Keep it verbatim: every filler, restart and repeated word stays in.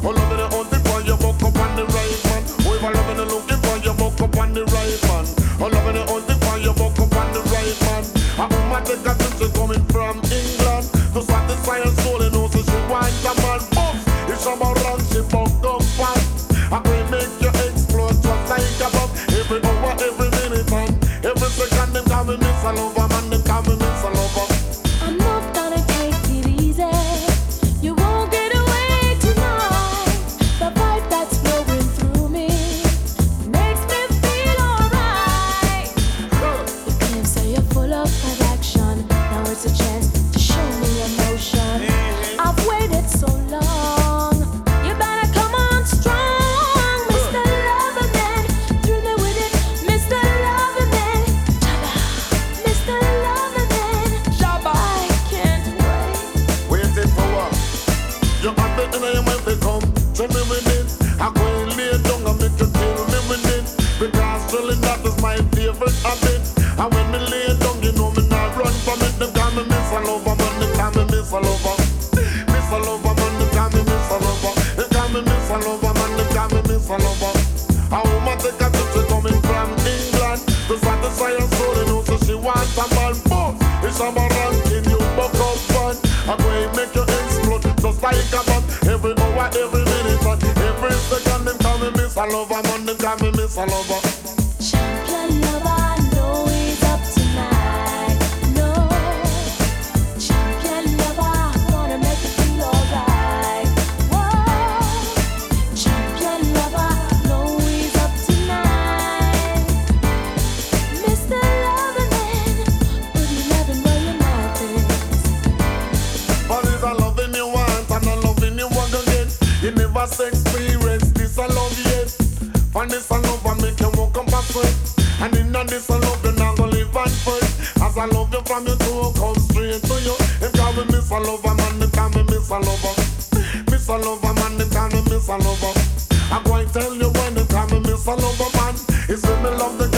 Oh, love the hunting for you, buck up on the right man. Oh, if I love the looking for you, buck up on the right man. Oh, love the hunting for you, buck up on the right man. A woman take a trip, she coming from England to satisfy her soul, and also she wants a man. Boom, it's about run, she buck up fast. I will make you explode just like a bomb. Every hour, every minute, and every second, them call me Miss a Lover, man, them call me Miss a Lover. I'm not gonna take it easy. You won't get away tonight. The vibe that's flowing through me makes me feel alright. You claim say you're full of attraction. Now it's a chance to show me emotion. I've waited so long. You better come on strong, Mister Loverman. Thrill me with it, Mister Loverman. Mister Loverman. I can't wait. Waiting for what? You have it in your mind to come. Tell me with it. I go and lay down and make you kill me with it. Because drilling that is my favorite habit. And when me lay down, you know me not run from it. Them call me Miss a Lover, man. They call me Miss a Lover. Miss a Lover, man. They call me Miss a Lover. They call me Miss a Lover, man. They call me Miss a Lover. A woman take a trip, she coming from England to satisfy her soul, and also she wants a man. Boom, it's a ranking, you buck up fun. I'm going to make you explode just like a bomb. Every hour, every minute, and every second, them call me Miss a Lover, man. Them call me Miss a Lover. Champion lover, know he's up tonight. No, champion lover, gonna make you feel alright. Whoa, champion lover, know he's up tonight. Mister Loverman, put your loving where your mouth is. But it's a loving you want and a loving you want again. You never say experience this a love yet. For this a love I make you walk up a sweat. And in a this a love you not gonna live and fight. As I love you from you to come straight to you. Them call me Miss a Lover, man, they call me Miss a Lover. Miss a Lover, man, they call me Miss a Lover. I'm going to tell you when they call me Miss a Lover, man. It's when me love the